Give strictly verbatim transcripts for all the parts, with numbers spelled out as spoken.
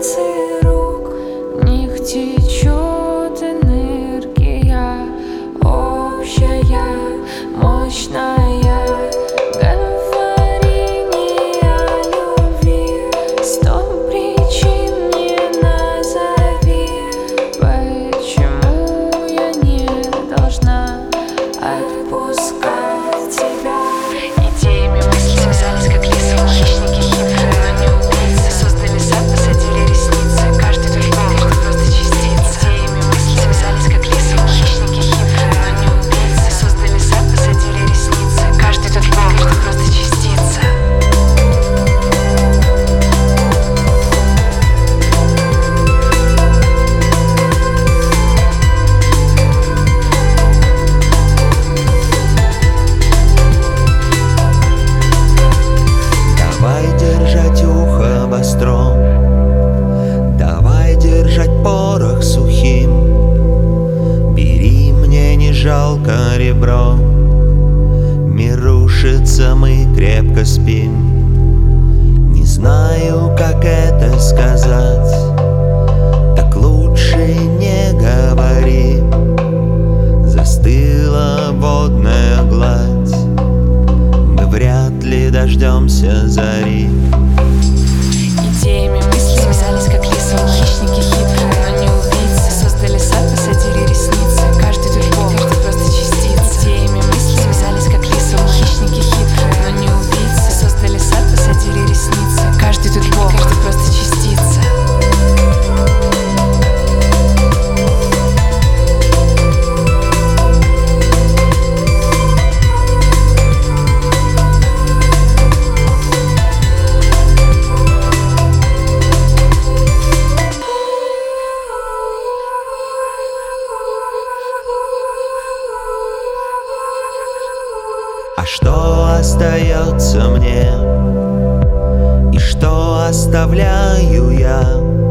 пальцы рук, в них течет энергия общая, мощная. Говори не о любви, сто причин мне назови, почему я не должна отпускать тебя. Идеями мысли связались, как лисы, хищники хитрые, но не убийцы. Создали сад, посадили ресницы, каждый тут каждый просто частица. Идеями мысли связались, как лисы, хищники хитрые, но не убийцы. Создали сад, посадили ресницы, каждый тут каждый просто частица. Давай держать ухо востро, давай держать порох сухим. Бери, мне не жалко ребро, мир рушится, мы крепко спим. Не знаю, как это сказать, так лучше не говори. Застыла водная гладь, мы вряд ли дождемся зари. Идеями мысли связались, как лисы, хищники хитрые, но не убийцы. Создали сад, посадили ресницы, каждый тут каждый просто частица. Идеями мысли связались, как лисы, хищники хитрые, но не убийцы. Создали сад, посадили ресницы, каждый тут каждый просто частица. А что остается мне? И что оставляю я?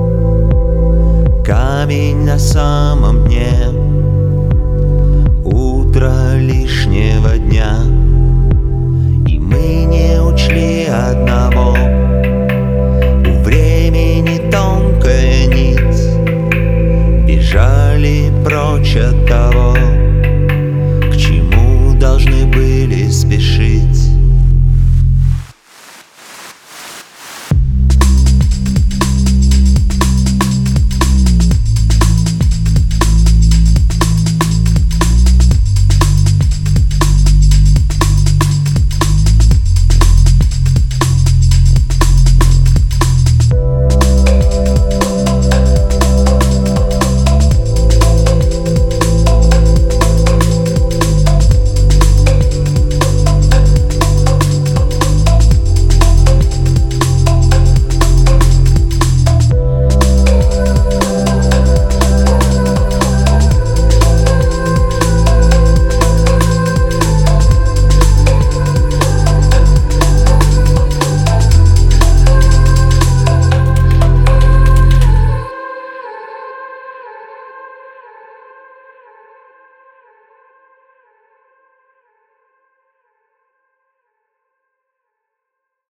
Камень на самом дне, утро лишнего дня. И мы не учли одного: